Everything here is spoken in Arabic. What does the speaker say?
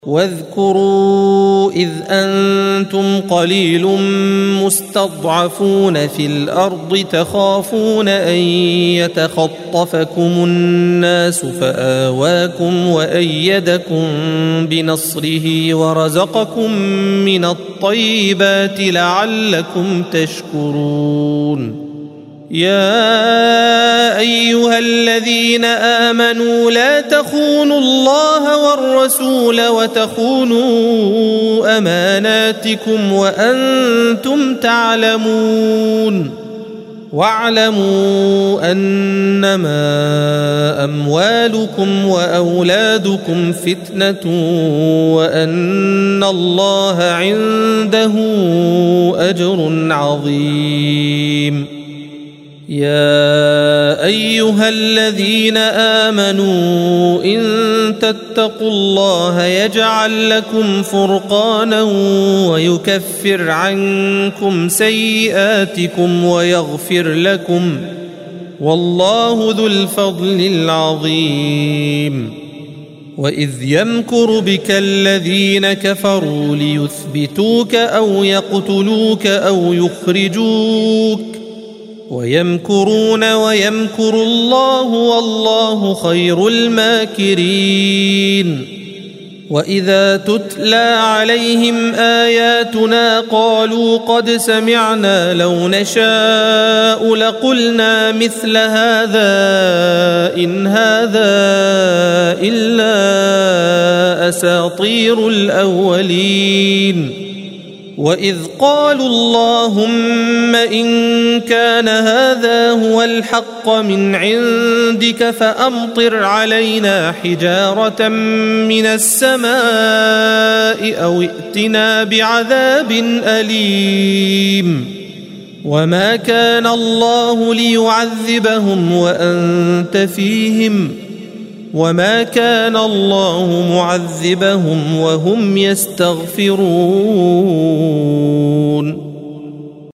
واذكروا إذ أنتم قليل مستضعفون في الأرض تخافون أن يتخطفكم الناس فآواكم وأيدكم بنصره ورزقكم من الطيبات لعلكم تشكرون. يا أيها الذين آمنوا لا تخونوا الله والرسول وتخونوا أماناتكم وأنتم تعلمون. واعلموا أنما أموالكم وأولادكم فتنة وأن الله عنده أجر عظيم. يا أيها الذين آمنوا إن تتقوا الله يجعل لكم فرقانا ويكفر عنكم سيئاتكم ويغفر لكم والله ذو الفضل العظيم. وإذ يمكر بك الذين كفروا ليثبتوك أو يقتلوك أو يخرجوك ويمكرون ويمكر الله والله خير الماكرين. وإذا تتلى عليهم آياتنا قالوا قد سمعنا لو نشاء لقلنا مثل هذا إن هذا إلا أساطير الأولين. وإذ قالوا اللهم إن كان هذا هو الحق من عندك فأمطر علينا حجارة من السماء أو ائتنا بعذاب أليم. وما كان الله ليعذبهم وأنت فيهم وما كان الله معذبهم وهم يستغفرون.